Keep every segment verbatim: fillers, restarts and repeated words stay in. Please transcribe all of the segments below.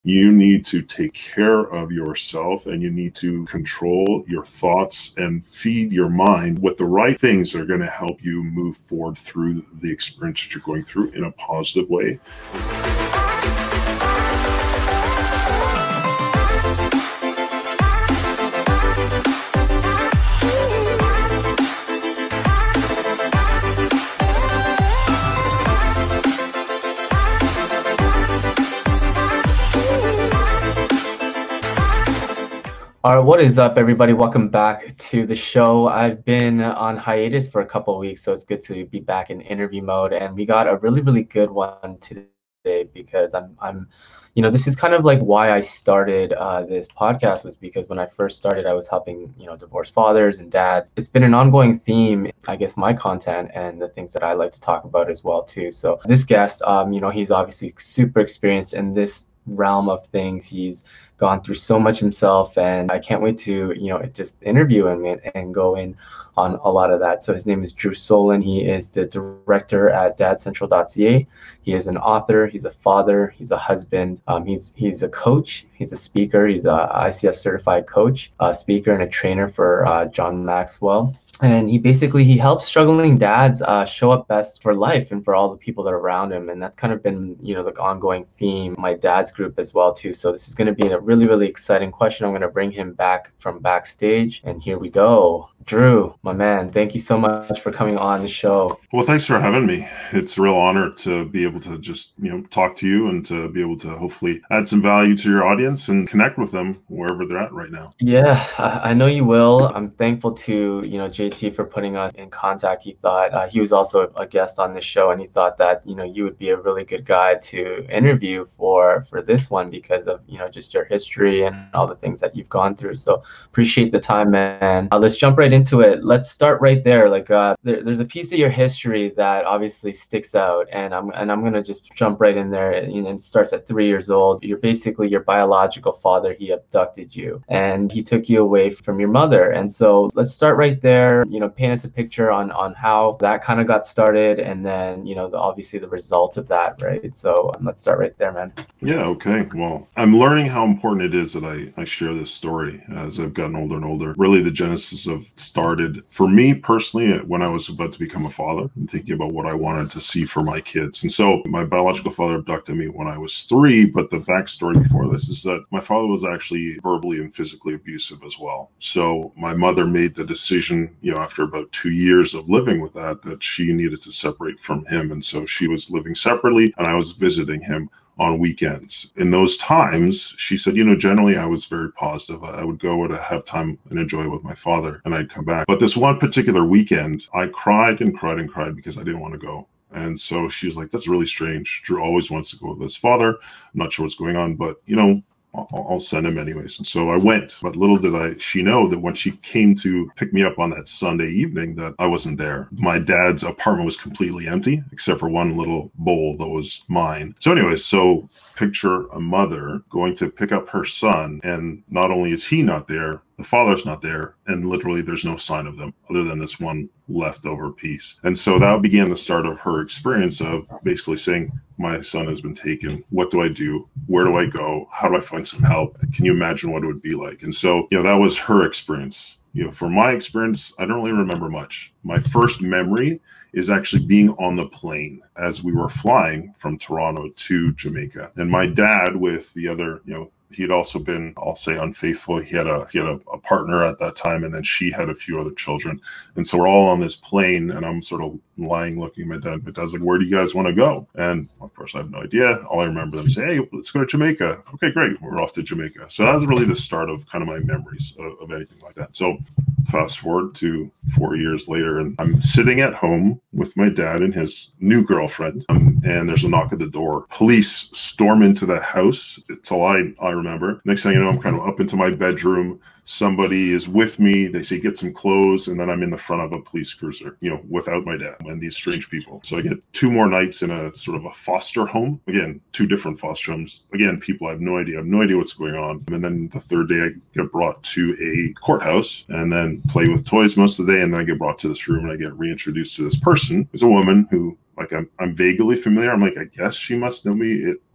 You need to take care of yourself, and you need to control your thoughts and feed your mind with the right things that are going to help you move forward through the experience that you're going through in a positive way. All right, what is up, everybody? Welcome back to the show. I've been on hiatus for a couple of weeks, so it's good to be back in interview mode. And we got a really, really good one today because I'm, I'm, you know, this is kind of like why I started uh, this podcast, was because when I first started, I was helping, you know, divorced fathers and dads. It's been an ongoing theme, I guess, my content and the things that I like to talk about as well, too. So this guest, um, you know, he's obviously super experienced in this realm of things. He's gone through so much himself, and I can't wait to, you know, just interview him and, and go in on a lot of that. So his name is Drew Solon. He is the director at dad central dot c a. He is an author, he's a father, he's a husband, um, he's he's a coach, he's a speaker, he's a I C F certified coach, a speaker and a trainer for uh, John Maxwell. And he basically, he helps struggling dads uh, show up best for life and for all the people that are around him. And that's kind of been, you know, the ongoing theme, my dad's group as well, too. So this is going to be a really, really exciting question. I'm going to bring him back from backstage. And here we go. Drew, my man, thank you so much for coming on the show. Well, thanks for having me. It's a real honor to be able to just, you know, talk to you and to be able to hopefully add some value to your audience and connect with them wherever they're at right now. Yeah, I know you will. I'm thankful to, you know, J T for putting us in contact. He thought uh, he was also a guest on this show, and he thought that, you know, you would be a really good guy to interview for for this one because of, you know, just your history and all the things that you've gone through. So appreciate the time, man. Uh, let's jump right into it. Let's start right there. Like uh, there, there's a piece of your history that obviously sticks out, and I'm and I'm gonna just jump right in there. And it starts at three years old. You're basically your biological father. He abducted you, and he took you away from your mother. And so let's start right there. You know, paint us a picture on on how that kind of got started, and then, you know, the, obviously the result of that, right? So um, let's start right there, man. Yeah. Okay. Well, I'm learning how important it is that I I share this story as I've gotten older and older. Really, the genesis of started for me personally when I was about to become a father and thinking about what I wanted to see for my kids. And so my biological father abducted me when I was three, but the backstory before this is that my father was actually verbally and physically abusive as well. So my mother made the decision, you know, after about two years of living with that, that she needed to separate from him. And so she was living separately, and I was visiting him on weekends. In those times, she said, you know, generally I was very positive. I would go to have time and enjoy with my father, and I'd come back. But this one particular weekend, I cried and cried and cried because I didn't want to go. And so she was like, that's really strange. Drew always wants to go with his father. I'm not sure what's going on, but, you know, I'll send him anyways. And so I went, but little did I she know that when she came to pick me up on that Sunday evening, that I wasn't there. My dad's apartment was completely empty except for one little bowl that was mine. So anyways, so picture a mother going to pick up her son, and not only is he not there, the father's not there, and literally there's no sign of them other than this one leftover piece. And so that began the start of her experience of basically saying, my son has been taken. What do I do? Where do I go? How do I find some help? Can you imagine what it would be like? And so, you know, that was her experience. You know, for my experience, I don't really remember much. My first memory is actually being on the plane as we were flying from Toronto to Jamaica. And my dad with the other, you know, he had also been, I'll say, unfaithful. He had a he had a, a partner at that time, and then she had a few other children. And so we're all on this plane, and I'm sort of lying looking at my dad. My dad's like, where do you guys want to go? And of course, I have no idea. All I remember them saying, hey, let's go to Jamaica. Okay, great. We're off to Jamaica. So that was really the start of kind of my memories of, of anything like that. So fast forward to four years later, and I'm sitting at home with my dad and his new girlfriend, um, and there's a knock at the door. Police storm into the house. It's all I, I remember. Next thing you know, I'm kind of up into my bedroom. Somebody is with me. They say, get some clothes. And then I'm in the front of a police cruiser, you know, without my dad and these strange people. So I get two more nights in a sort of a foster home. Again, two different foster homes. Again, people I have no idea. I have no idea what's going on. And then the third day I get brought to a courthouse and then play with toys most of the day. And then I get brought to this room and I get reintroduced to this person. It's a woman who, like, I'm, I'm vaguely familiar. I'm like, I guess she must know me. It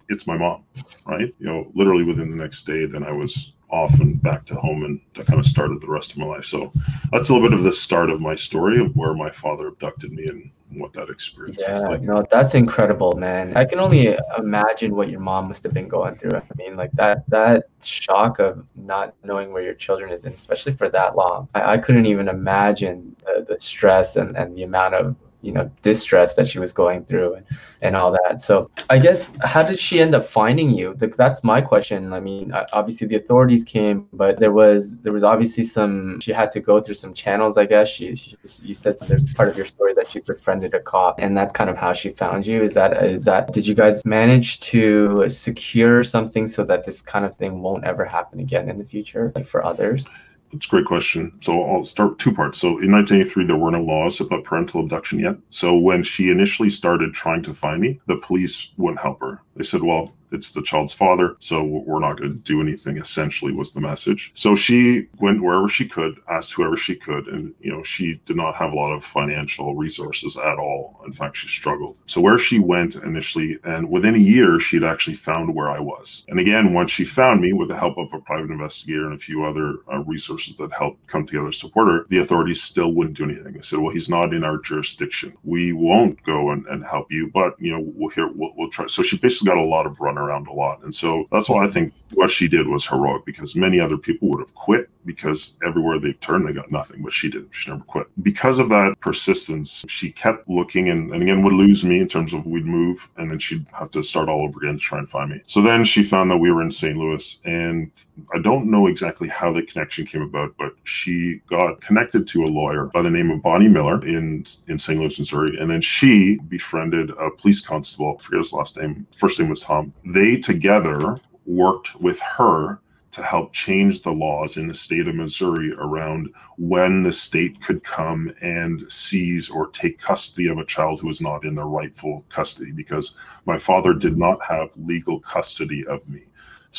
it's my mom, right? You know, literally within the next day, then I was off and back to home, and that kind of started the rest of my life. So that's a little bit of the start of my story of where my father abducted me and what that experience was Yeah, like. no, that's incredible, man. I can only imagine what your mom must have been going through. I mean, like that that shock of not knowing where your children is, and especially for that long. I, I couldn't even imagine the, the stress and, and the amount of, you know, distress that she was going through and, and all that. So I guess, how did she end up finding you? The, that's my question. I mean, I- obviously the authorities came, but there was there was obviously some, she had to go through some channels, I guess. She, she you said there's part of your story that she befriended a cop, and that's kind of how she found you. Is that is that did you guys manage to secure something so that this kind of thing won't ever happen again in the future, like for others? That's a great question. So I'll start two parts. So in nineteen eighty-three, there were no laws about parental abduction yet. So when she initially started trying to find me, the police wouldn't help her. They said, well, it's the child's father, so we're not going to do anything, essentially was the message. So she went wherever she could, asked whoever she could, and, you know, she did not have a lot of financial resources at all. In fact, she struggled. So where she went initially, and within a year, she'd actually found where I was. And again, once she found me, with the help of a private investigator and a few other uh, resources that helped come together to support her, the authorities still wouldn't do anything. They said, well, he's not in our jurisdiction. We won't go and, and help you, but, you know, we'll, here, we'll, we'll try. So she basically got a lot of run around a lot. And so that's why I think what she did was heroic, because many other people would have quit, because everywhere they turned, they got nothing, but she didn't. She never quit. Because of that persistence, she kept looking, and, and again, would lose me in terms of we'd move, and then she'd have to start all over again to try and find me. So then she found that we were in Saint Louis, and I don't know exactly how the connection came about, but she got connected to a lawyer by the name of Bonnie Miller in, in Saint Louis, Missouri. And then she befriended a police constable, I forget his last name, first name was Tom. They together worked with her to help change the laws in the state of Missouri around when the state could come and seize or take custody of a child who was not in their rightful custody, because my father did not have legal custody of me.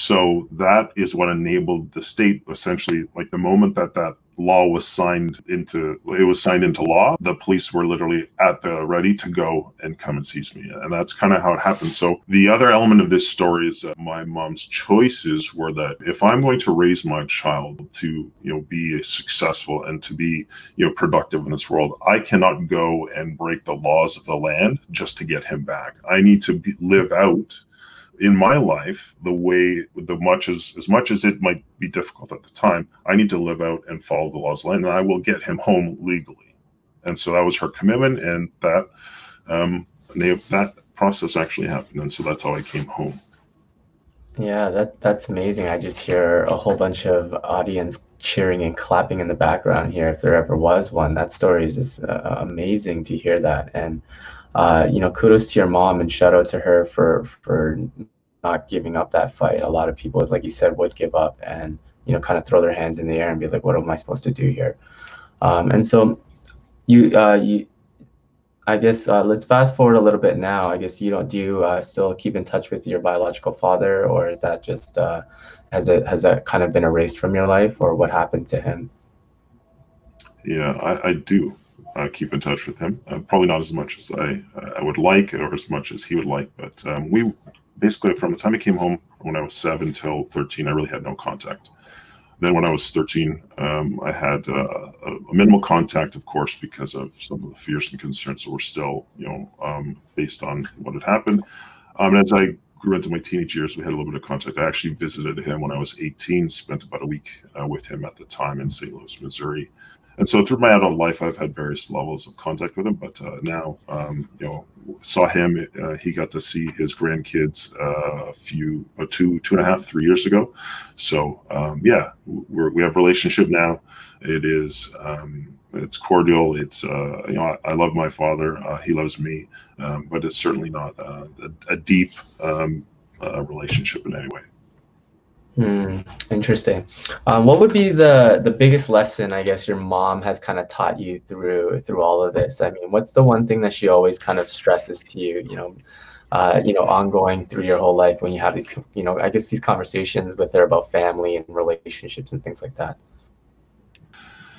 So that is what enabled the state, essentially, like the moment that that law was signed into, it was signed into law, the police were literally at the ready to go and come and seize me. And that's kind of how it happened. So the other element of this story is that my mom's choices were that if I'm going to raise my child to, you know, be successful and to be, you know, productive in this world, I cannot go and break the laws of the land just to get him back. I need to be, live out in my life the way, the much as as much as it might be difficult at the time, I need to live out and follow the laws of the land, and I will get him home legally. And so that was her commitment, and that um they, that process actually happened, and so that's how I came home. Yeah, that that's amazing. I just hear a whole bunch of audience cheering and clapping in the background here, if there ever was one. That story is just uh, amazing to hear that. And Uh, you know, kudos to your mom, and shout out to her for for not giving up that fight. A lot of people, like you said, would give up and, you know, kind of throw their hands in the air and be like, "What am I supposed to do here?" Um, and so, you uh, you, I guess uh, let's fast forward a little bit now. I guess you don't do you uh, still keep in touch with your biological father, or is that just uh, has it has that kind of been erased from your life, or what happened to him? Yeah, I, I do. Uh, keep in touch with him. Uh, probably not as much as I I would like, or as much as he would like, but um, we basically, from the time he came home when I was seven till thirteen, I really had no contact. Then when I was thirteen, um, I had uh, a minimal contact, of course, because of some of the fears and concerns that were still, you know, um, based on what had happened. Um, and as I grew into my teenage years, we had a little bit of contact. I actually visited him when I was eighteen, spent about a week uh, with him at the time in Saint Louis, Missouri. And so through my adult life, I've had various levels of contact with him. But uh, now, um, you know, saw him. Uh, he got to see his grandkids uh, a few, uh, two, two and a half, three years ago. So um, yeah, we're, we have a relationship now. It is, um, it's cordial. It's, uh, you know, I, I love my father. Uh, he loves me, um, but it's certainly not uh, a, a deep um, uh, relationship in any way. Hmm, interesting. Um, what would be the the biggest lesson, I guess, your mom has kind of taught you through through all of this? I mean, what's the one thing that she always kind of stresses to you, you know, uh, you know, ongoing through your whole life when you have these, you know, I guess these conversations with her about family and relationships and things like that?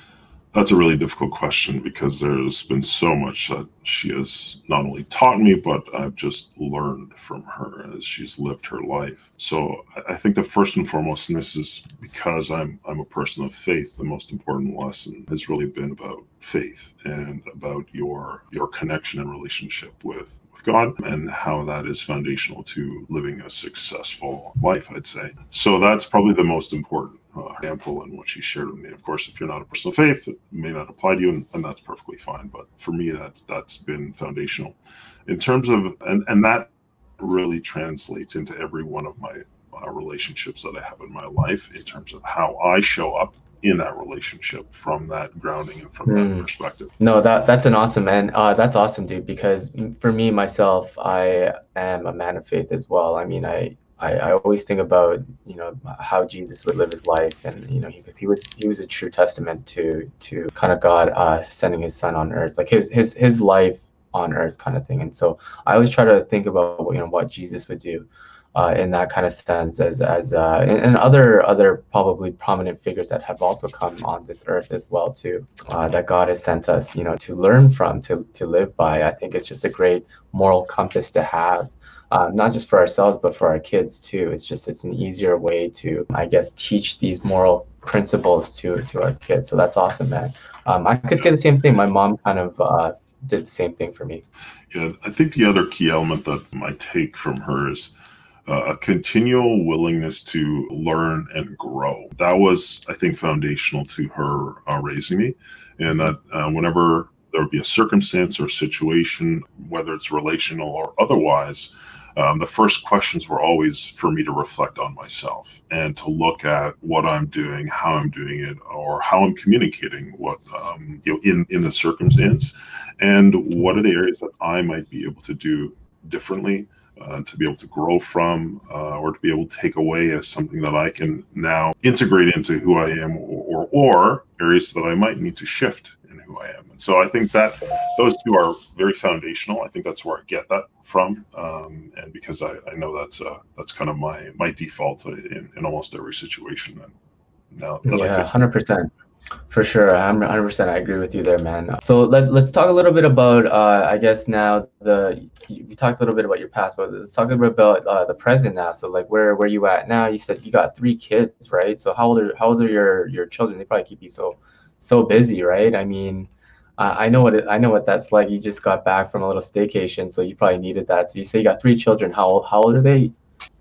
That's a really difficult question because there's been so much that she has not only taught me, but I've just learned from her as she's lived her life. So I think the first and foremost, and this is because I'm I'm a person of faith, the most important lesson has really been about faith and about your your connection and relationship with, with God and how that is foundational to living a successful life, I'd say. So that's probably the most important uh, example in what she shared with me. Of course, if you're not a person of faith, it may not apply to you, and, and that's perfectly fine. But for me, that's that's been foundational. In terms of, and, and that really translates into every one of my uh, relationships that I have in my life in terms of how I show up in that relationship from that grounding and from mm. that perspective. No, that that's an awesome man. Uh, that's awesome, dude, because for me, myself, I am a man of faith as well. I mean, I, I, I always think about, you know, how Jesus would live his life, and, you know, because he, he was he was a true testament to to kind of God uh, sending his son on earth, like his his his life on earth kind of thing. And so I always try to think about, you know, what Jesus would do uh, in that kind of sense, as as uh, and, and other other probably prominent figures that have also come on this earth as well too, uh, that God has sent us, you know, to learn from, to to live by. I think it's just a great moral compass to have. Um, not just for ourselves, but for our kids too. It's just, it's an easier way to, I guess, teach these moral principles to to our kids. So that's awesome, man. Um, I could say the same thing. My mom kind of uh, did the same thing for me. Yeah, I think the other key element that I take from her is uh, a continual willingness to learn and grow. That was, I think, foundational to her uh, raising me, and that uh, whenever there would be a circumstance or a situation, whether it's relational or otherwise, Um, the first questions were always for me to reflect on myself and to look at what I'm doing, how I'm doing it, or how I'm communicating what um, you know in in the circumstance, and what are the areas that I might be able to do differently, uh, to be able to grow from, uh, or to be able to take away as something that I can now integrate into who I am, or or, or areas that I might need to shift in who I am. And so I think that those two are very foundational. I think that's where I get that from, um, and because I, I know that's uh, that's kind of my my default in, in almost every situation. And now that yeah, one hundred percent. For sure, one hundred percent. I agree with you there, man. So let, let's talk a little bit about, uh, I guess now, the you talked a little bit about your past, but let's talk a little bit about uh, the present now. So like, where where you at now? You said you got three kids, right? So how old are how old are your your children? They probably keep you so so busy, right? I mean, I know what it, I know what that's like. You just got back from a little staycation, so you probably needed that. So you say you got three children. How old, how old are they?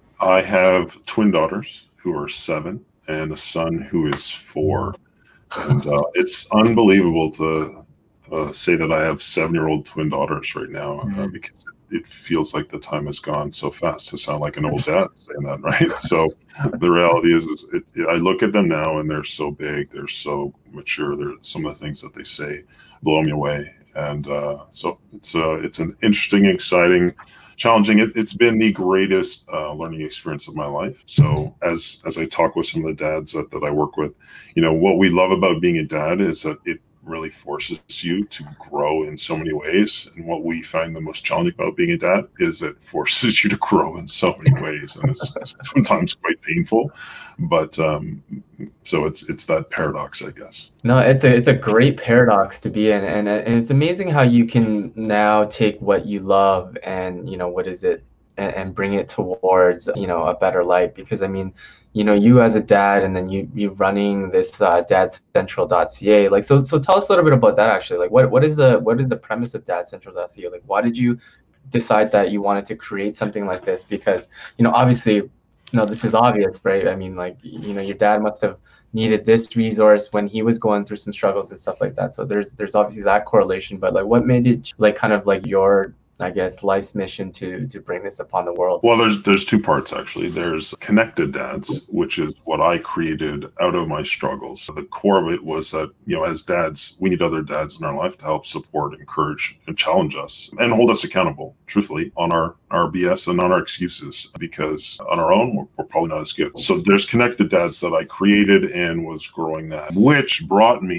I have twin daughters who are seven and a son who is four. And uh, it's unbelievable to uh, say that I have seven-year-old twin daughters right now, uh, because it, it feels like the time has gone so fast to sound like an old dad saying that, right? So the reality is, is it, it, I look at them now and they're so big, they're so mature. They're, some of the things that they say blow me away. And uh, so it's uh, it's an interesting, exciting, challenging. It, it's been the greatest uh, learning experience of my life. So as as I talk with some of the dads that, that I work with, you know, what we love about being a dad is that it really forces you to grow in so many ways. And what we find the most challenging about being a dad is it forces you to grow in so many ways. And it's, it's sometimes quite painful. But um, so it's it's that paradox, I guess. No, it's a it's a great paradox to be in, and and it's amazing how you can now take what you love and, you know, what is it, and, and bring it towards, you know, a better light. Because I mean, you know, you as a dad, and then you you running this uh, dad central dot c a, like, so so tell us a little bit about that actually. Like, what what is the what is the premise of dad central dot c a? Like, why did you decide that you wanted to create something like this? Because, you know, obviously, no, this is obvious, right? I mean, like, you know, your dad must have needed this resource when he was going through some struggles and stuff like that. So there's there's obviously that correlation. But like, what made it like kind of like your, I guess, life's mission to to bring this upon the world? Well, there's there's two parts actually. There's Connected Dads, which is what I created out of my struggles. So the core of it was that, you know, as dads, we need other dads in our life to help support, encourage, and challenge us and hold us accountable, truthfully, on our our B S and on our excuses, because on our own, we're, we're probably not as good. So there's Connected Dads that I created and was growing that, which brought me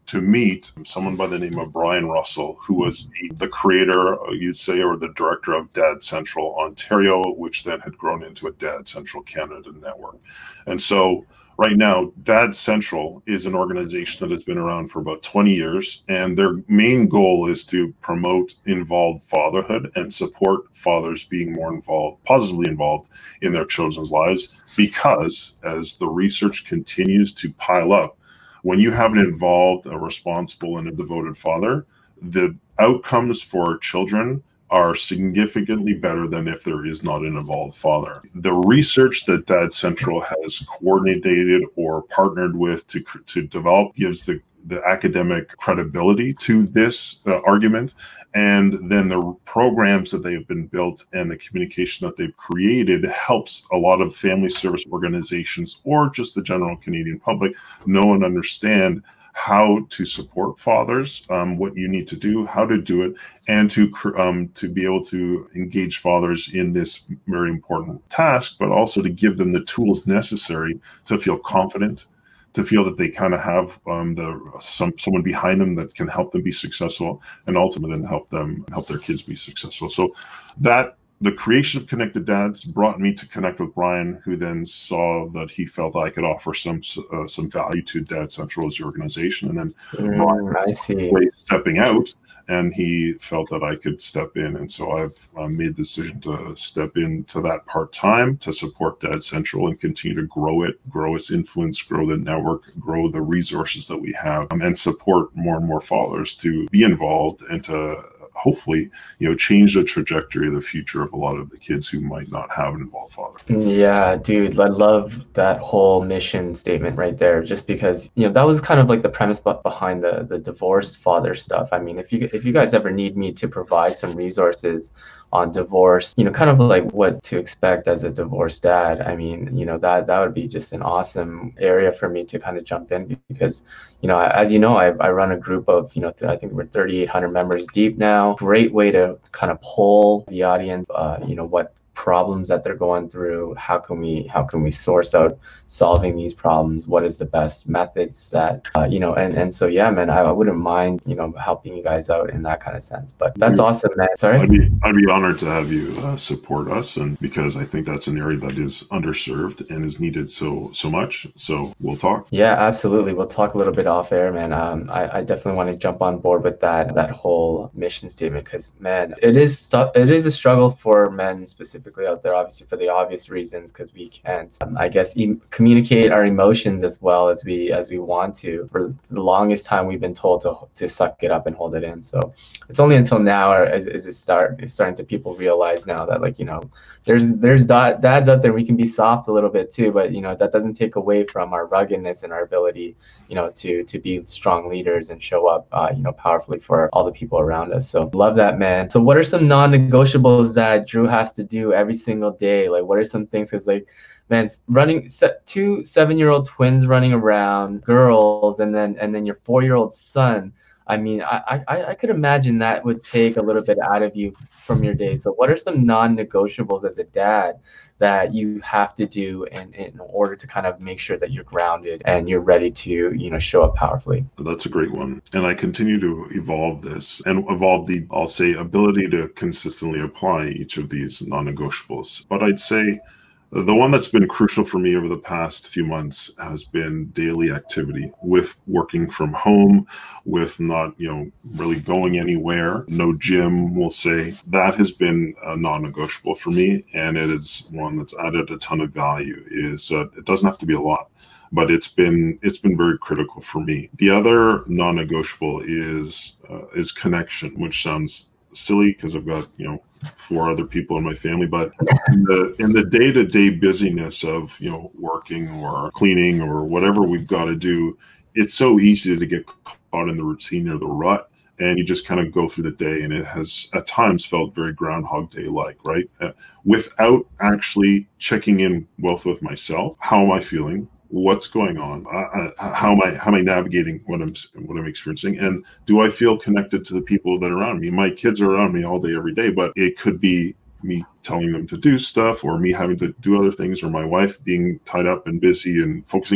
to meet someone by the name of Brian Russell, who was the, the creator, you'd say, or the director of Dad Central Ontario, which then had grown into a Dad Central Canada network. And so right now, Dad Central is an organization that has been around for about twenty years, and their main goal is to promote involved fatherhood and support fathers being more involved, positively involved in their children's lives, because as the research continues to pile up, when you have an involved, a responsible, and a devoted father, the outcomes for children are significantly better than if there is not an involved father. The research that Dad Central has coordinated or partnered with to, to develop gives the, the academic credibility to this uh, argument. And then the programs that they've been built and the communication that they've created helps a lot of family service organizations or just the general Canadian public know and understand how to support fathers, um, what you need to do, how to do it, and to um, to be able to engage fathers in this very important task, but also to give them the tools necessary to feel confident, to feel that they kind of have um, the some someone behind them that can help them be successful, and ultimately then help them help their kids be successful. So that. The creation of Connected Dads brought me to connect with Brian, who then saw that he felt I could offer some uh, some value to Dad Central as the organization. And then Mm, Brian I was see. stepping out, and he felt that I could step in. And so I've uh, made the decision to step into that part-time to support Dad Central and continue to grow it, grow its influence, grow the network, grow the resources that we have, um, and support more and more fathers to be involved and to hopefully, you know, change the trajectory of the future of a lot of the kids who might not have an involved father. Yeah, dude, I love that whole mission statement right there, just because, you know, that was kind of like the premise bu- behind the the divorced father stuff. I mean, if you if you guys ever need me to provide some resources on divorce, you know, kind of like what to expect as a divorced dad, I mean, you know, that that would be just an awesome area for me to kind of jump in, because, you know, as you know, I, I run a group of, you know, I think we're thirty-eight hundred members deep now. Great way to kind of poll the audience, uh, you know, what problems that they're going through, how can we how can we source out solving these problems, what is the best methods that uh, you know, and and so yeah, man, I, I wouldn't mind, you know, helping you guys out in that kind of sense. But that's Yeah. awesome, man. Sorry. I'd be I'd be honored to have you uh, support us, and because I think that's an area that is underserved and is needed so so much. So we'll talk. Yeah, absolutely. We'll talk a little bit off air, man. Um, I, I definitely want to jump on board with that that whole mission statement, because, man, it is stu- it is a struggle for men specifically out there, obviously for the obvious reasons, because we can't, um, I guess, e- communicate our emotions as well as we as we want to. For the longest time, we've been told to to suck it up and hold it in. So it's only until now, or is, is it start it's starting to people realize now that, like, you know, there's there's da- dads out there, we can be soft a little bit too, but, you know, that doesn't take away from our ruggedness and our ability, you know, to to be strong leaders and show up, uh, you know, powerfully for all the people around us. So love that, man. So what are some non-negotiables that Drew has to do every single day? Like, what are some things? Because, like, man, s- running se- two seven-year-old twins running around, girls, and then and then your four-year-old son. I mean, I, I I could imagine that would take a little bit out of you from your day. So what are some non-negotiables as a dad that you have to do in, in order to kind of make sure that you're grounded and you're ready to, you know, show up powerfully? That's a great one. And I continue to evolve this and evolve the, I'll say, ability to consistently apply each of these non-negotiables. But I'd say the one that's been crucial for me over the past few months has been daily activity, with working from home, with not, you know, really going anywhere, no gym, we'll say. That has been a non-negotiable for me, and it is one that's added a ton of value. Is uh, it doesn't have to be a lot, but it's been it's been very critical for me. The other non-negotiable is uh, is connection, which sounds silly because I've got, you know, four other people in my family, but in the in the day-to-day busyness of, you know, working or cleaning or whatever we've got to do, it's so easy to get caught in the routine or the rut, and you just kind of go through the day, and it has at times felt very Groundhog Day like, right? Uh, without actually checking in both with myself. How am I feeling? What's going on? Uh, how am I how am I navigating what I'm what I'm experiencing? And do I feel connected to the people that are around me? My kids are around me all day, every day, but it could be me telling them to do stuff, or me having to do other things, or my wife being tied up and busy and focusing on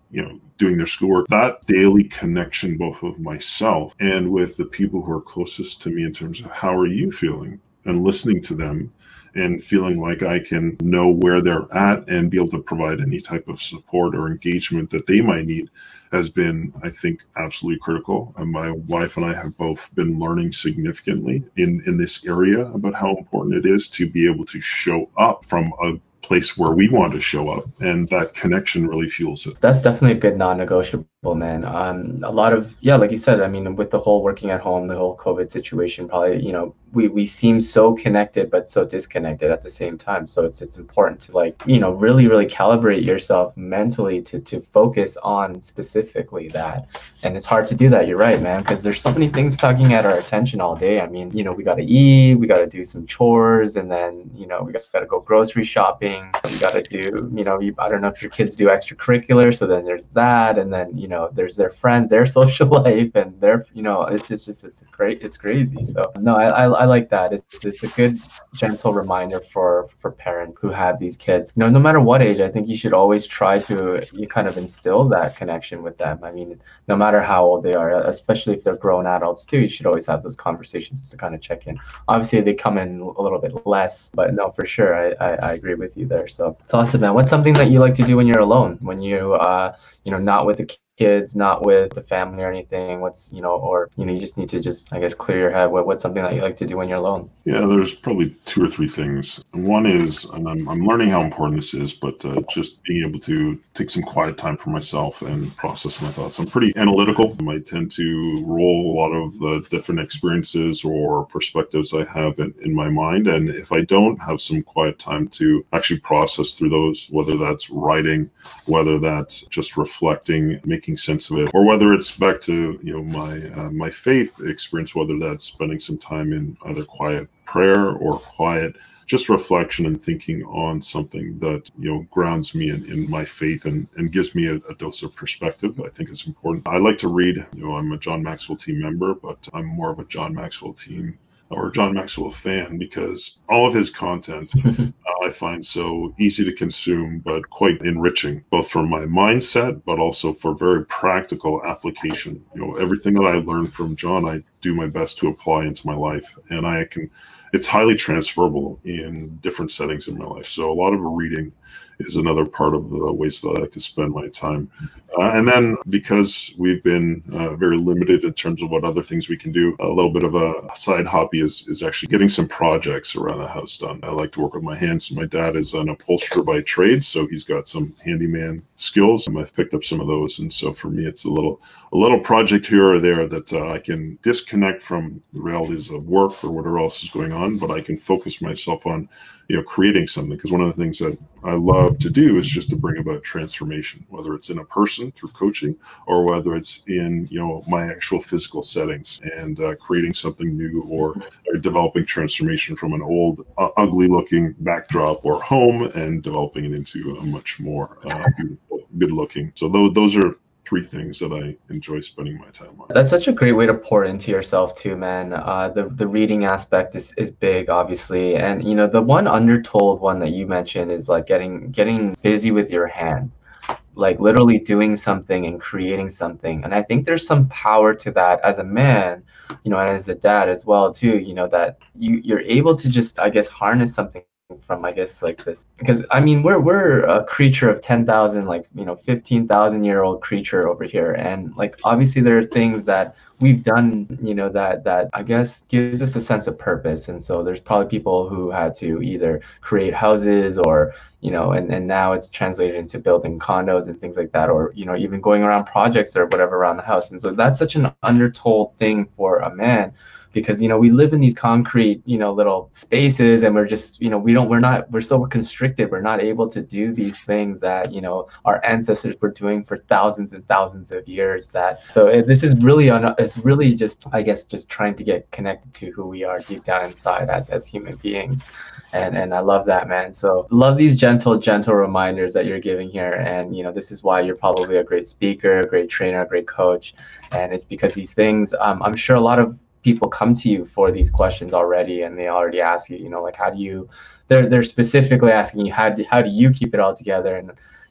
you know, doing their schoolwork, that daily connection, both with myself and with the people who are closest to me in terms of how are you feeling, and listening to them and feeling like I can know where they're at and be able to provide any type of support or engagement that they might need has been, I think, absolutely critical. And my wife and I have both been learning significantly in, in this area about how important it is to be able to show up from a place where we want to show up, and that connection really fuels it. That's definitely a good non-negotiable, man. Um, a lot of, yeah, like you said, I mean, with the whole working at home, the whole COVID situation, probably, you know, we, we seem so connected, but so disconnected at the same time. So it's, it's important to, like, you know, really, really calibrate yourself mentally to, to focus on specifically that. And it's hard to do that. You're right, man, because there's so many things tugging at our attention all day. I mean, you know, we got to eat, we got to do some chores, and then, you know, we got to go grocery shopping. We got to do, you know, you, I don't know if your kids do extracurricular, so then there's that, and then, you know, there's their friends, their social life, and their, you know, it's, it's just, it's great, it's crazy. So no, I, I, I like that. It's, it's a good, gentle reminder for, for parents who have these kids. You know, no matter what age, I think you should always try to, you kind of instill that connection with them. I mean, no matter how old they are, especially if they're grown adults too, you should always have those conversations to kind of check in. Obviously, they come in a little bit less, but no, for sure, I, I, I agree with you there. So it's awesome, man. What's something that you like to do when you're alone, when you, uh, you know, not with the kids, not with the family or anything? What's, you know, or, you know, you just need to just, I guess, clear your head. What, what's something that you like to do when you're alone? Yeah, there's probably two or three things. One is, and I'm, I'm learning how important this is, but uh, just being able to take some quiet time for myself and process my thoughts. I'm pretty analytical. I might tend to roll a lot of the different experiences or perspectives I have in, in my mind. And if I don't have some quiet time to actually process through those, whether that's writing, whether that's just reflecting, making sense of it, or whether it's back to, you know, my uh, my faith experience, whether that's spending some time in either quiet prayer or quiet just reflection and thinking on something that, you know, grounds me in, in my faith and, and gives me a, a dose of perspective, I think is important. I like to read. You know, I'm a John Maxwell team member, but I'm more of a John Maxwell team or John Maxwell fan because all of his content uh, I find so easy to consume, but quite enriching, both for my mindset, but also for very practical application. You know, everything that I learned from John, I do my best to apply into my life, and I can, it's highly transferable in different settings in my life. So a lot of reading is another part of the ways that I like to spend my time. Uh, and then because we've been uh, very limited in terms of what other things we can do, a little bit of a side hobby is, is actually getting some projects around the house done. I like to work with my hands. My dad is an upholsterer by trade, so he's got some handyman skills, and I've picked up some of those. And so for me, it's a little a little project here or there that uh, I can disconnect from the realities of work or whatever else is going on, but I can focus myself on, you know, creating something. Because one of the things that I love to do is just to bring about transformation, whether it's in a person through coaching or whether it's in, you know, my actual physical settings and uh, creating something new or, or developing transformation from an old, uh, ugly looking backdrop or home and developing it into a much more uh, beautiful, good looking. So those, those are three things that I enjoy spending my time on. That's such a great way to pour into yourself too, man. Uh, the the reading aspect is, is big, obviously, and you know the one undertold one that you mentioned is like getting getting busy with your hands, like literally doing something and creating something. And I think there's some power to that as a man, you know, and as a dad as well too. You know that you you're able to just, I guess, harness something from, I guess, like this, because I mean we're we're a creature of ten thousand, like, you know, fifteen thousand year old creature over here, and like obviously there are things that we've done, you know, that that I guess gives us a sense of purpose. And so there's probably people who had to either create houses or, you know, and and now it's translated into building condos and things like that, or, you know, even going around projects or whatever around the house. And so that's such an undertold thing for a man, because, you know, we live in these concrete, you know, little spaces, and we're just, you know, we don't, we're not, we're so constricted. We're not able to do these things that, you know, our ancestors were doing for thousands and thousands of years. That, so it, this is really, on, it's really just, I guess, just trying to get connected to who we are deep down inside as, as human beings. And, and I love that, man. So love these gentle, gentle reminders that you're giving here. And, you know, this is why you're probably a great speaker, a great trainer, a great coach. And it's because these things, um, I'm sure a lot of people come to you for these questions already, and they already ask you, you know, like, how do you, they're, they're specifically asking you, how do, how do you keep it all together? And,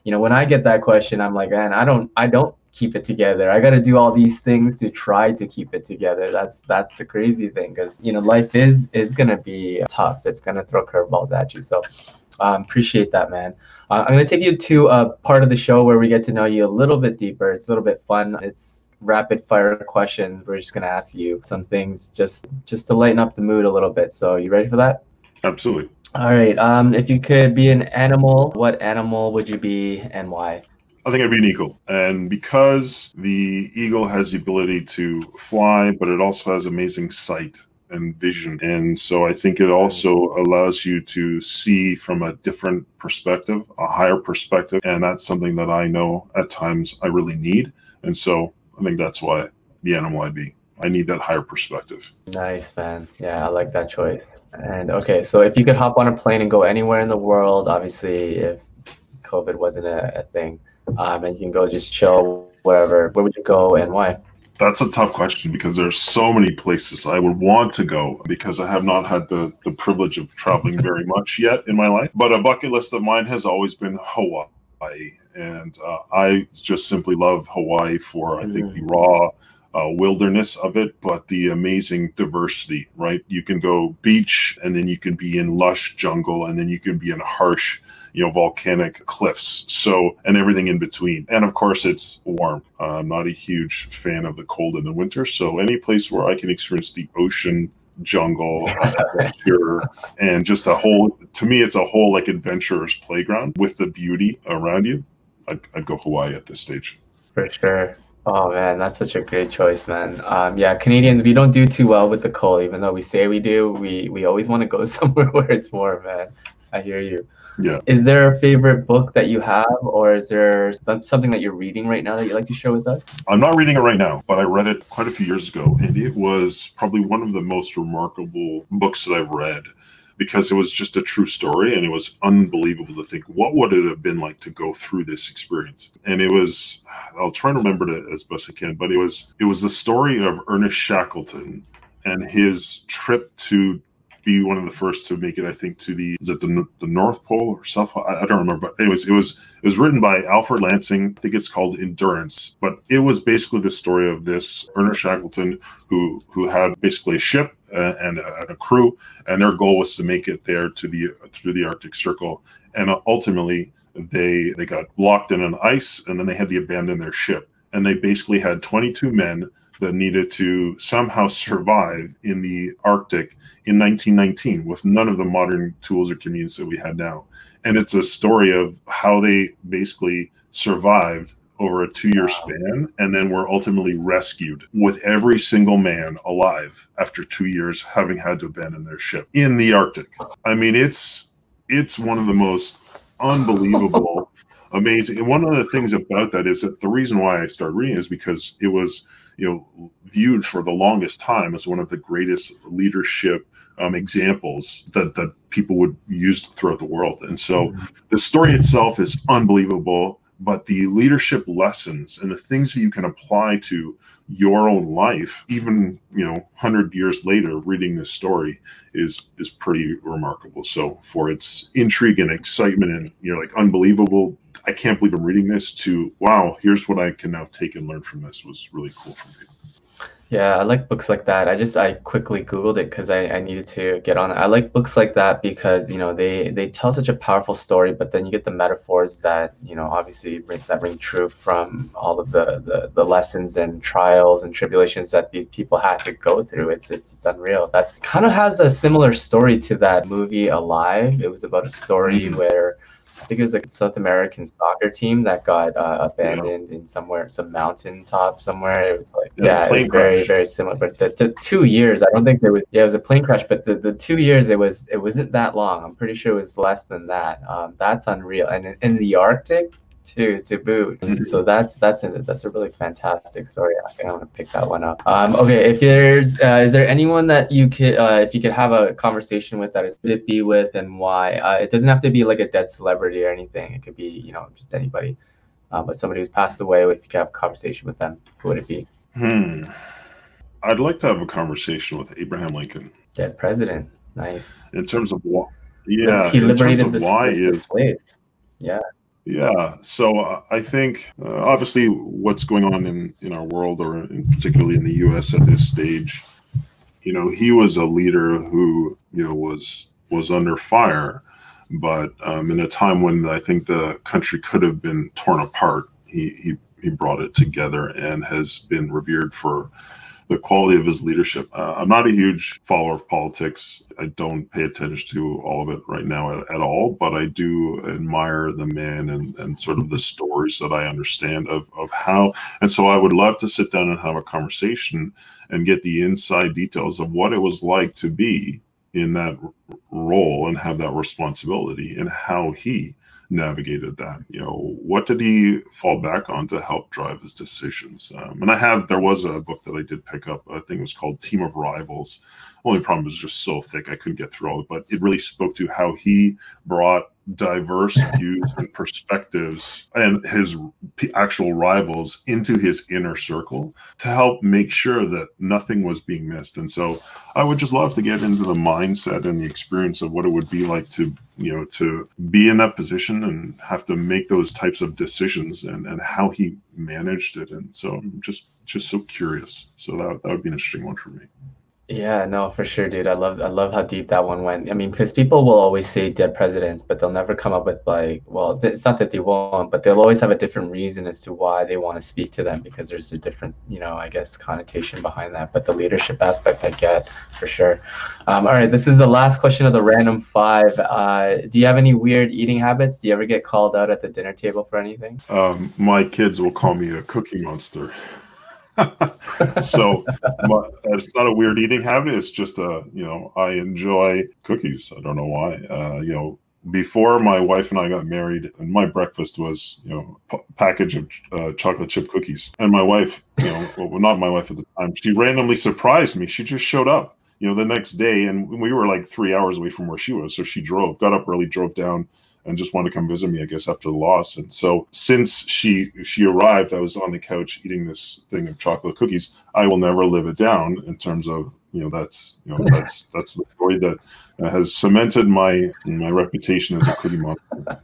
you know, when I get that question, I'm like, man, I don't, I don't keep it together. I got to do all these things to try to keep it together. That's that's the crazy thing, because you know, life is is gonna be tough. It's gonna throw curveballs at you. So um, appreciate that, man. Uh, I'm gonna take you to a part of the show where we get to know you a little bit deeper. It's a little bit fun. It's rapid fire questions. We're just gonna ask you some things just just to lighten up the mood a little bit. So you ready for that? Absolutely. All right. Um, if you could be an animal, what animal would you be and why? I think I'd be an eagle. And because the eagle has the ability to fly, but it also has amazing sight and vision. And so I think it also allows you to see from a different perspective, a higher perspective. And that's something that I know at times I really need. And so I think that's why the animal I'd be. I need that higher perspective. Nice, man. Yeah, I like that choice. And okay, so if you could hop on a plane and go anywhere in the world, obviously if COVID wasn't a, a thing, um, and you can go just chill wherever, where would you go and why? That's a tough question because there's so many places I would want to go because I have not had the, the privilege of traveling very much yet in my life. But a bucket list of mine has always been Hawaii. And uh, I just simply love Hawaii for, I think, the raw uh, wilderness of it, but the amazing diversity, right? You can go beach and then you can be in lush jungle and then you can be in harsh, you know, volcanic cliffs. So, and everything in between. And of course, it's warm. Uh, I'm not a huge fan of the cold in the winter. So any place where I can experience the ocean, jungle, adventure, and just a whole, to me, it's a whole like adventurer's playground with the beauty around you. I'd, I'd go Hawaii at this stage. For sure. Oh man, that's such a great choice, man. Um, yeah, Canadians, we don't do too well with the cold, even though we say we do. We we always want to go somewhere where it's warm, man. I hear you. Yeah. Is there a favorite book that you have, or is there something that you're reading right now that you'd like to share with us? I'm not reading it right now, but I read it quite a few years ago, and it was probably one of the most remarkable books that I've read because it was just a true story, and it was unbelievable to think, what would it have been like to go through this experience? And it was, I'll try to remember it as best I can, but it was, it was the story of Ernest Shackleton and his trip to be one of the first to make it, I think, to the, is it the, the North Pole or South Pole? I, I don't remember. But anyways, it was, it was written by Alfred Lansing. I think it's called Endurance. But it was basically the story of this Ernest Shackleton who, who had basically a ship uh, and, a, and a crew, and their goal was to make it there to the, through the Arctic Circle. And ultimately, they, they got locked in an ice, and then they had to abandon their ship. And they basically had twenty-two men that needed to somehow survive in the Arctic in nineteen nineteen with none of the modern tools or convenience that we had now. And it's a story of how they basically survived over a two-year span and then were ultimately rescued with every single man alive after two years having had to abandon their ship in the Arctic. I mean, it's it's one of the most unbelievable, amazing. And one of the things about that is that the reason why I started reading is because it was, you know, viewed for the longest time as one of the greatest leadership um, examples that, that people would use throughout the world. And so the story itself is unbelievable, but the leadership lessons and the things that you can apply to your own life, even, you know, one hundred years later, reading this story is, is pretty remarkable. So for its intrigue and excitement and, you know, like unbelievable, I can't believe I'm reading this, to, wow, here's what I can now take and learn from this, was really cool for me. Yeah, I like books like that. I just, I quickly Googled it because I, I needed to get on it. I like books like that because, you know, they, they tell such a powerful story, but then you get the metaphors that, you know, obviously ring, that ring true from all of the, the, the lessons and trials and tribulations that these people had to go through. It's, it's, it's unreal. That's kind of has a similar story to that movie Alive. It was about a story mm-hmm. where I think it was like a South American soccer team that got uh, abandoned yeah. in somewhere, some mountaintop somewhere. It was like, it was yeah, it was very, very similar. But the, the two years, I don't think there was, yeah, it was a plane crash, but the, the two years, it was, it wasn't that long. I'm pretty sure it was less than that. Um, that's unreal. And in, in the Arctic, to to boot. So that's that's a, that's a really fantastic story. I think I want to pick that one up. Um, okay, if there's uh, is there anyone that you could uh, if you could have a conversation with, that is would it be with and why? Uh, it doesn't have to be like a dead celebrity or anything. It could be, you know, just anybody, uh, but somebody who's passed away. If you could have a conversation with them, who would it be? Hmm. I'd like to have a conversation with Abraham Lincoln. Dead president. Nice. In terms of why, yeah. He liberated in terms of the, why the, the is slaves. Yeah. Yeah, so uh, I think uh, obviously what's going on in, in our world, or in, particularly in the U S at this stage, you know, he was a leader who, you know, was was under fire, but um, in a time when I think the country could have been torn apart, he he he brought it together and has been revered for the quality of his leadership. Uh, I'm not a huge follower of politics. I don't pay attention to all of it right now at, at all, but I do admire the man and, and sort of the stories that I understand of, of how. And so I would love to sit down and have a conversation and get the inside details of what it was like to be in that role and have that responsibility, and how he navigated that. You know, what did he fall back on to help drive his decisions? Um, and I have, there was a book that I did pick up, I think it was called Team of Rivals. Only problem was just so thick, I couldn't get through all of it, but it really spoke to how he brought diverse views and perspectives and his actual rivals into his inner circle to help make sure that nothing was being missed. And so I would just love to get into the mindset and the experience of what it would be like to, you know, to be in that position and have to make those types of decisions, and, and how he managed it. And so I'm just, just so curious. So that, that would be an interesting one for me. Yeah, no, for sure, dude. I love I love how deep that one went. I mean, because people will always say dead presidents, but they'll never come up with like, well, th- it's not that they won't, but they'll always have a different reason as to why they want to speak to them, because there's a different, you know, I guess, connotation behind that. But the leadership aspect, I get for sure. Um, all right, this is the last question of the random five. Uh, do you have any weird eating habits? Do you ever get called out at the dinner table for anything? Um, my kids will call me a cookie monster. So my, it's not a weird eating habit. It's just a, you know, I enjoy cookies. I don't know why. Uh, you know, before my wife and I got married, and my breakfast was, you know, a package of uh, chocolate chip cookies. And my wife, you know, well, not my wife at the time, she randomly surprised me. She just showed up, you know, the next day, and we were like three hours away from where she was. So she drove, got up early, drove down, and just wanted to come visit me, I guess, after the loss. And so since she she arrived, I was on the couch eating this thing of chocolate cookies. I will never live it down in terms of, you know, that's, you know, that's that's the story that uh, has cemented my my reputation as a cookie monster.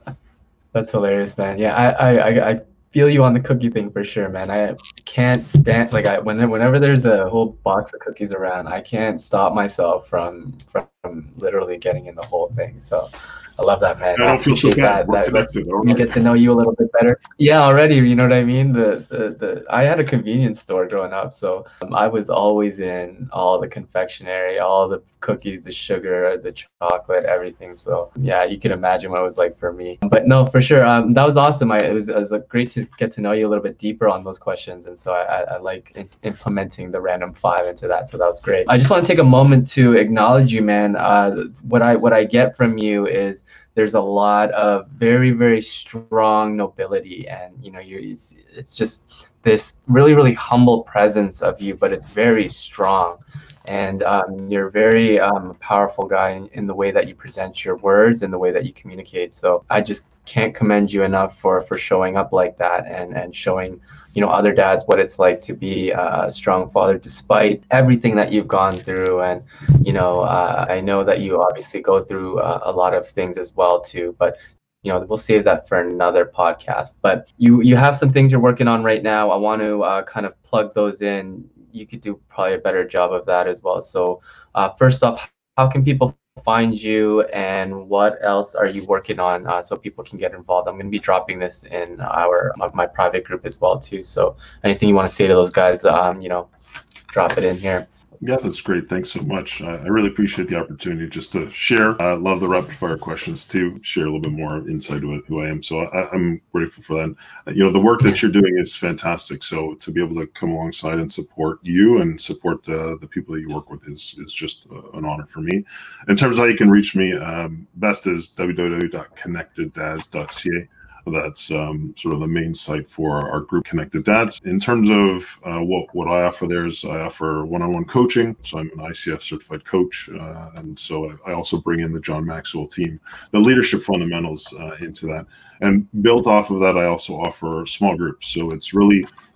That's hilarious, man. Yeah, I, I I feel you on the cookie thing for sure, man. I can't stand, like, I when, whenever there's a whole box of cookies around, I can't stop myself from from, from literally getting in the whole thing. So I love that, man. I don't feel so bad. That, that lets me get to know you a little bit better. Yeah, already, you know what I mean? The the, the I had a convenience store growing up, so um, I was always in all the confectionery, all the cookies, the sugar, the chocolate, everything. So yeah, you can imagine what it was like for me. But no, for sure, um, that was awesome. I, it was it was uh, great to get to know you a little bit deeper on those questions, and so I, I, I like in, implementing the random five into that. So that was great. I just want to take a moment to acknowledge you, man. Uh, what I what I get from you is there's a lot of very, very strong nobility, and you know, you're it's, it's just this really, really humble presence of you, but it's very strong. And um, you're a very um, powerful guy in, in the way that you present your words and the way that you communicate. So I just can't commend you enough for for showing up like that, and and showing, you know, other dads what it's like to be a strong father despite everything that you've gone through. And you know, uh, I know that you obviously go through uh, a lot of things as well too, but you know, we'll save that for another podcast. But you you have some things you're working on right now. I want to uh, kind of plug those in. You could do probably a better job of that as well. So uh, first off, how can people find you, and what else are you working on uh, so people can get involved? I'm going to be dropping this in our my, my private group as well too. So anything you want to say to those guys, um, you know, drop it in here. Yeah, that's great. Thanks so much. I, I really appreciate the opportunity just to share. I love the rapid fire questions too, share a little bit more insight to who I am. So I, I'm grateful for that. You know, the work that you're doing is fantastic. So to be able to come alongside and support you and support the, the people that you work with is, is just uh, an honor for me. In terms of how you can reach me, um, best is w w w dot connected dads dot c a. That's um, sort of the main site for our group, Connected Dads. In terms of uh, what, what I offer there is I offer one-on-one coaching. So I'm an I C F certified coach. Uh, and so I, I also bring in the John Maxwell team, the leadership fundamentals uh, into that. And built off of that, I also offer small groups. So it's really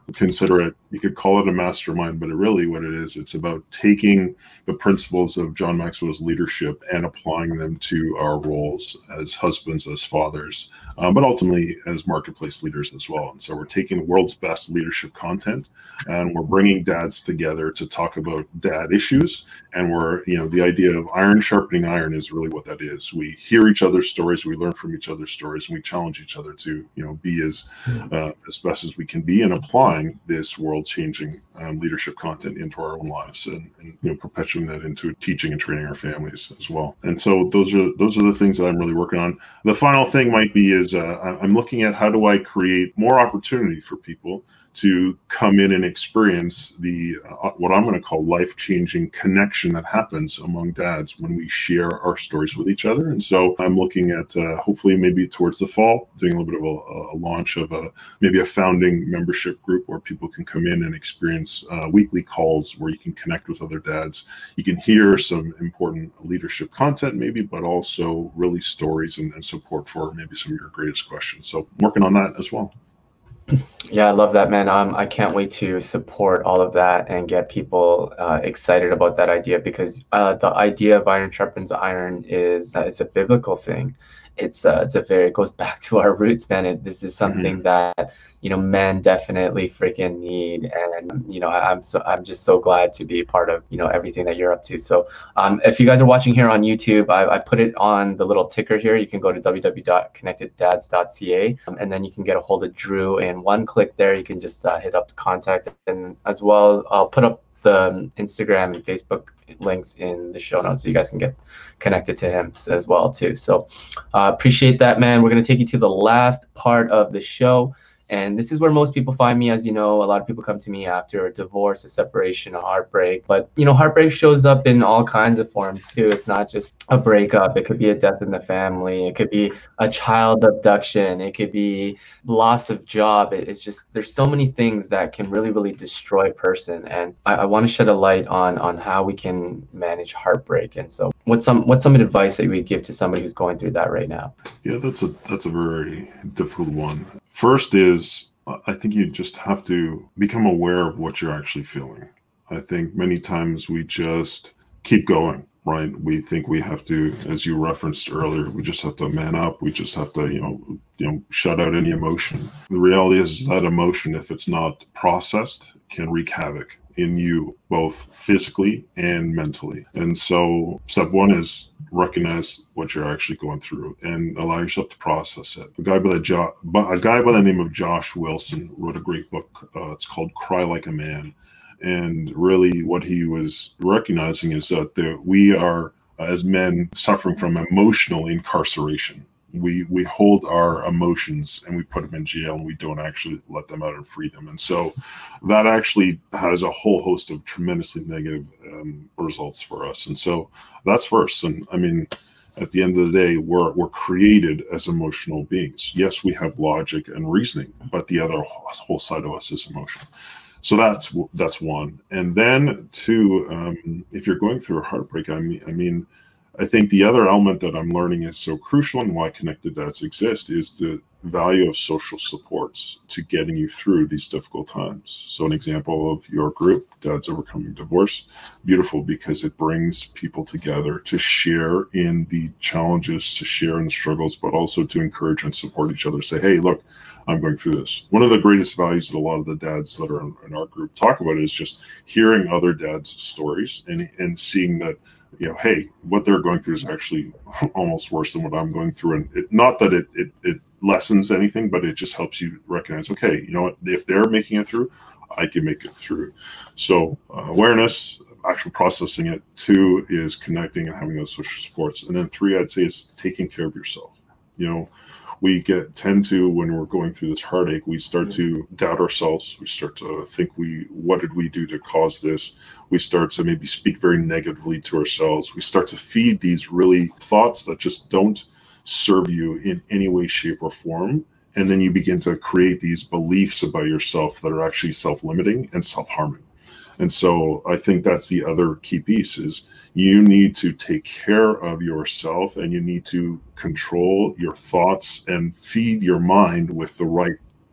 consider it, you could call it a mastermind, but it really what it is, it's about taking the principles of John Maxwell's leadership and applying them to our roles as husbands, as fathers, um, but ultimately as marketplace leaders as well. And so we're taking the world's best leadership content and we're bringing dads together to talk about dad issues. And we're, you know, the idea of iron sharpening iron is really what that is. We hear each other's stories, we learn from each other's stories, and we challenge each other to, you know, be as, uh, as best as we can be in applying this world-changing um, leadership content into our own lives, and, and you know, perpetuating that into teaching and training our families as well. And so those are those are the things that I'm really working on. The final thing might be is uh, I'm looking at how do I create more opportunity for people to come in and experience the uh, what I'm going to call life-changing connection that happens among dads when we share our stories with each other. And so I'm looking at uh, hopefully maybe towards the fall, doing a little bit of a, a launch of a maybe a founding membership group where people can come in and experience uh, weekly calls where you can connect with other dads. You can hear some important leadership content maybe, but also really stories and, and support for maybe some of your greatest questions. So I'm working on that as well. Yeah, I love that, man. Um, I can't wait to support all of that and get people uh, excited about that idea, because uh, the idea of iron sharpens iron is uh, it's a biblical thing. It's uh, it's a very it goes back to our roots, man. It, this is something mm-hmm. that you know men definitely freaking need, and you know I, I'm so I'm just so glad to be part of you know everything that you're up to. So um, if you guys are watching here on YouTube, I, I put it on the little ticker here. You can go to w w w dot connected dads dot c a um, and then you can get a hold of Drew. And one click there, you can just uh, hit up the contact, and as well as I'll put up the Instagram and Facebook links in the show notes so you guys can get connected to him as well too. So uh, appreciate that, man. We're going to take you to the last part of the show. And this is where most people find me. As you know, a lot of people come to me after a divorce, a separation, a heartbreak. But, you know, heartbreak shows up in all kinds of forms, too. It's not just a breakup. It could be a death in the family. It could be a child abduction. It could be loss of job. It's just there's so many things that can really, really destroy a person. And I, I want to shed a light on on how we can manage heartbreak. And so what's some what's some advice that you would give to somebody who's going through that right now? Yeah, that's a that's a very difficult one. First is, I think you just have to become aware of what you're actually feeling. I think many times we just keep going, right? We think we have to, as you referenced earlier, we just have to man up. We just have to, you know, you know, shut out any emotion. The reality is, is that emotion, if it's not processed, can wreak havoc in you, both physically and mentally. And so step one is recognize what you're actually going through and allow yourself to process it. A guy by the, jo- a guy by the name of Josh Wilson wrote a great book. Uh, it's called Cry Like a Man. And really what he was recognizing is that the, we are, uh, as men, suffering from emotional incarceration. We we hold our emotions and we put them in jail, and we don't actually let them out and free them. And so that actually has a whole host of tremendously negative um, results for us. And so that's first. And I mean, at the end of the day, we're we're created as emotional beings. Yes, we have logic and reasoning, but the other whole side of us is emotion. So that's that's one. And then two, um, if you're going through a heartbreak, I mean, I mean. I think the other element that I'm learning is so crucial and why Connected Dads exist is the value of social supports to getting you through these difficult times. So an example of your group, Dads Overcoming Divorce, beautiful because it brings people together to share in the challenges, to share in the struggles, but also to encourage and support each other. Say, hey, look, I'm going through this. One of the greatest values that a lot of the dads that are in our group talk about is just hearing other dads' stories and, and seeing that, you know, hey, what they're going through is actually almost worse than what I'm going through. And it, not that it, it it lessens anything, but it just helps you recognize, okay, you know what, if they're making it through, I can make it through. So uh, awareness, actual processing it. Two is connecting and having those social supports. And then three, I'd say, is taking care of yourself. You know, we get tend to, when we're going through this heartache, we start to doubt ourselves. We start to think, we, what did we do to cause this? We start to maybe speak very negatively to ourselves. We start to feed these really thoughts that just don't serve you in any way, shape, or form. And then you begin to create these beliefs about yourself that are actually self-limiting and self-harming. And so I think that's the other key piece is you need to take care of yourself, and you need to control your thoughts and feed your mind with the right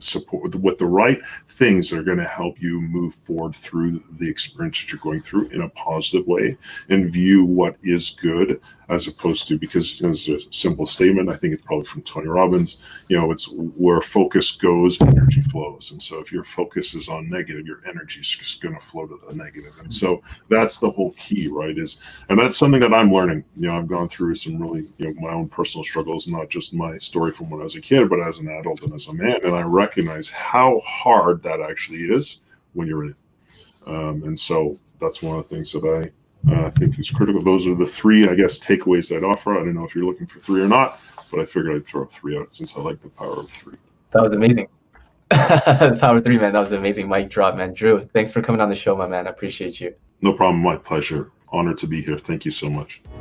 support, with the right things that are going to help you move forward through the experience that you're going through in a positive way, and view what is good, as opposed to, because, you know, there's a simple statement, I think it's probably from Tony Robbins, you know, it's where focus goes, energy flows. And so if your focus is on negative, your energy is just going to flow to the negative. And so that's the whole key, right? Is, and that's something that I'm learning. You know, I've gone through some really, you know, my own personal struggles, not just my story from when I was a kid, but as an adult and as a man. And I recognize how hard that actually is when you're in it. Um, and so that's one of the things that I uh, think is critical. Those are the three, I guess, takeaways I'd offer. I don't know if you're looking for three or not, but I figured I'd throw three out since I like the power of three. That was amazing. Power three, man. That was an amazing mic drop, man. Drew, thanks for coming on the show, my man. I appreciate you. No problem. My pleasure. Honored to be here. Thank you so much.